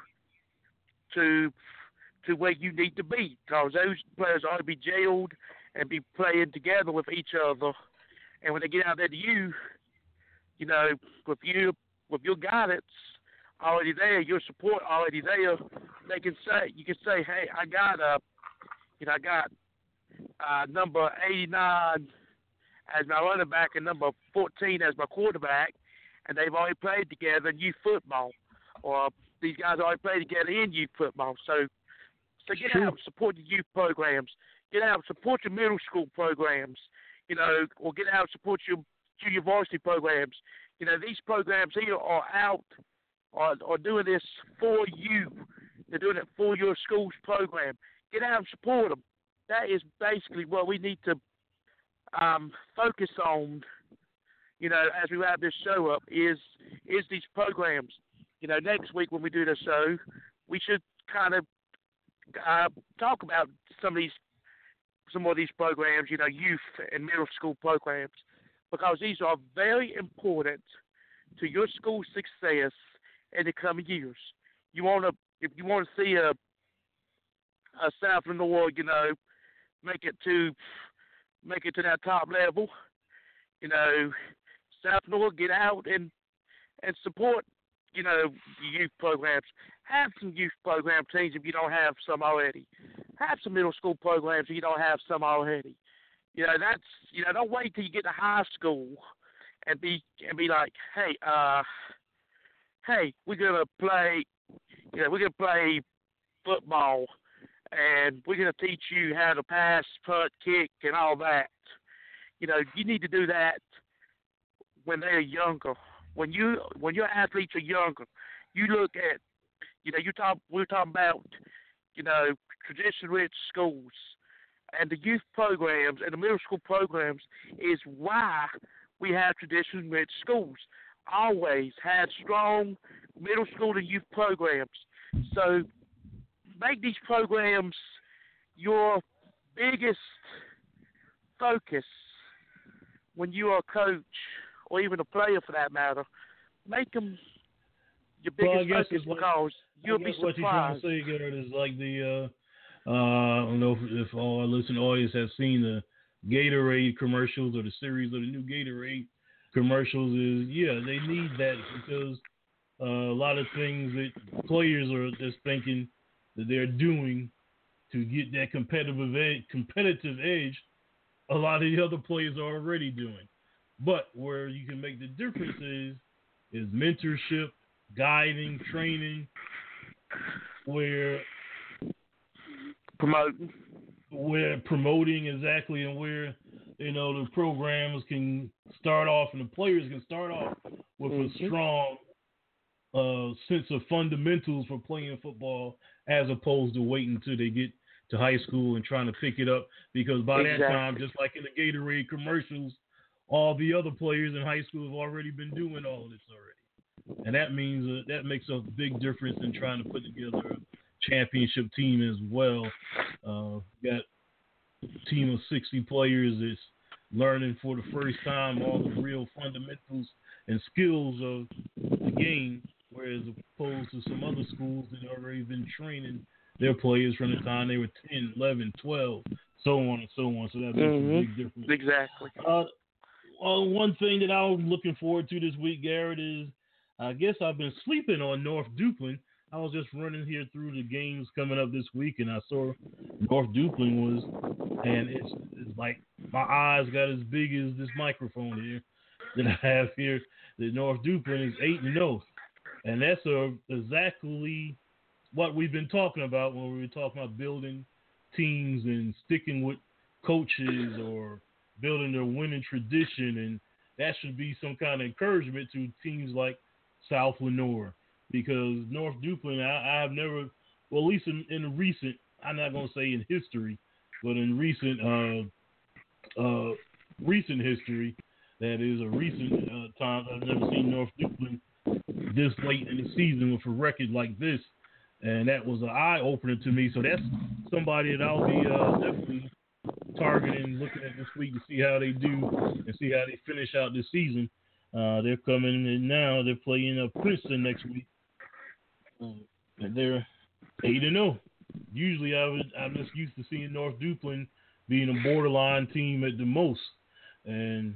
to to where you need to be. Because those players ought to be jailed and be playing together with each other. And when they get out there to you, you know, with you with your guidance already there, your support already there, they can say you can say, hey, I got a, you know, I got uh, number eighty-nine as my running back and number fourteen as my quarterback, and they've already played together in youth football, or these guys already played together in youth football. So, so get True. out and support the youth programs. get out and support your middle school programs, you know, or get out and support your junior varsity programs. You know, these programs here are out, are, are doing this for you. They're doing it for your school's program. Get out and support them. That is basically what we need to um, focus on, you know, as we wrap this show up, is is these programs. You know, next week when we do the show, we should kind of uh, talk about some of these, some more of these programs, you know, youth and middle school programs, because these are very important to your school's success in the coming years. You want to, if you want to see a, a South Lenoir, you know, make it to, make it to that top level, you know, South Lenoir, get out and and support, you know, youth programs. Have some youth program teams if you don't have some already. Have some middle school programs if you don't have some already. You know, that's, you know, don't wait till you get to high school and be and be like, hey, uh, hey, we're gonna play, you know, we're gonna play football, and we're gonna teach you how to pass, punt, kick, and all that. You know, you need to do that when they're younger. When you when your athletes are younger, you look at, you know, you talk we're talking about, you know, tradition-rich schools, and the youth programs and the middle school programs is why we have tradition-rich schools. Always had strong middle school and youth programs. So make these programs your biggest focus when you are a coach, or even a player for that matter. Make them your biggest well, focus, what, because you'll be what surprised. What you're trying to say, Garrett, is like the, uh, uh, I don't know if, if all our listening audience have seen the Gatorade commercials or the series of the new Gatorade commercials. Is, yeah, they need that, because uh, a lot of things that players are just thinking that they're doing to get that competitive edge, competitive edge, a lot of the other players are already doing. But where you can make the difference is, is mentorship, guiding, training, where promoting, where promoting exactly, and where, you know, the programs can start off and the players can start off with mm-hmm. a strong uh, sense of fundamentals for playing football, as opposed to waiting until they get to high school and trying to pick it up, because by exactly. that time, just like in the Gatorade commercials, all the other players in high school have already been doing all of this already. And that means uh, that makes a big difference in trying to put together a championship team as well. Uh, got a team of sixty players that's learning for the first time all the real fundamentals and skills of the game, whereas opposed to some other schools that have already been training their players from the time they were ten, eleven, twelve, so on and so on. So that makes mm-hmm. a big difference. Exactly. Uh, Well, one thing that I'm looking forward to this week, Garrett, is I guess I've been sleeping on North Duplin. I was just running here through the games coming up this week, and I saw North Duplin was, and it's, it's like my eyes got as big as this microphone here that I have here. That North Duplin is eight and zero, and that's uh, exactly what we've been talking about when we were talking about building teams and sticking with coaches or building their winning tradition, and that should be some kind of encouragement to teams like South Lenoir, because North Duplin, I, I have never, well, at least in, in recent, I'm not going to say in history, but in recent, uh, uh, recent history, that is a recent uh, time, I've never seen North Duplin this late in the season with a record like this, and that was an eye opener to me. So that's somebody that I'll be uh, definitely targeting, looking at this week to see how they do and see how they finish out this season. Uh, they're coming in now. They're playing uh, Princeton next week, um, and they're eight and zero. Usually, I would I'm just used to seeing North Duplin being a borderline team at the most, and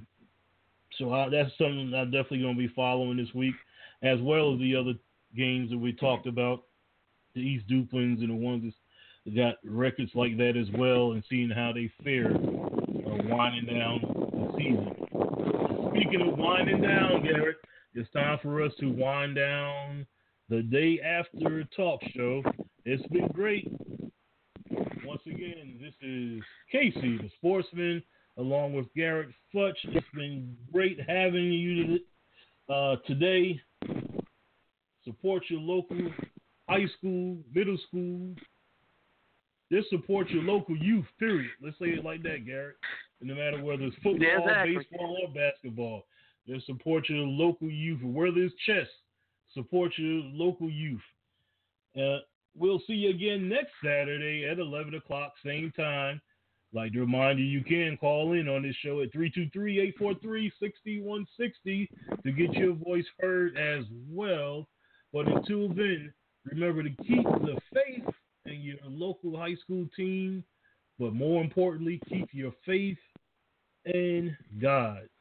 so I, that's something I'm definitely going to be following this week, as well as the other games that we talked about, the East Duplins and the ones that got records like that as well, and seeing how they fare uh, winding down the season. Speaking of winding down, Garrett, it's time for us to wind down the day after talk show. It's been great. Once again, this is Casey, the sportsman, along with Garrett Futch. It's been great having you uh, today. Support your local high school, middle school. Just support your local youth, period. Let's say it like that, Garrett. And no matter whether it's football, Yeah, exactly. baseball, or basketball, just support your local youth. Whether it's chess, support your local youth. Uh, we'll see you again next Saturday at eleven o'clock, same time. Like to remind you, you can call in on this show at three two three, eight four three, six one six zero to get your voice heard as well. But until then, remember to keep the faith in your local high school team, but more importantly, keep your faith in God.